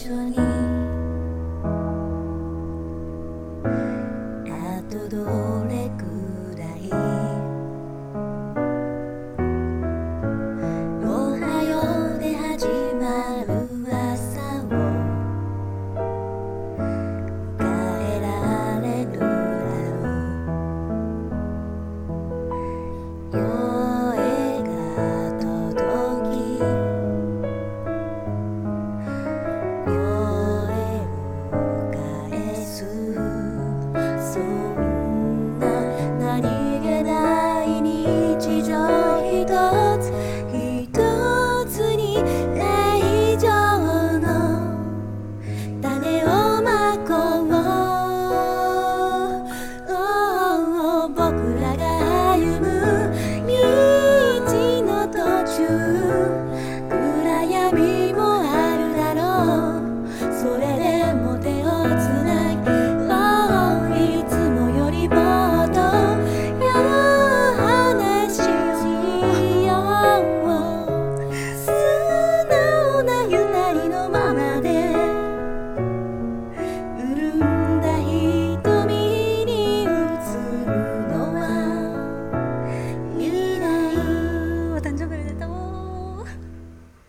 緒にあとどれくらいおはようで始まる朝を迎えられるだろう。夜が届き夜を返すそんな何気ない日常一つ一つに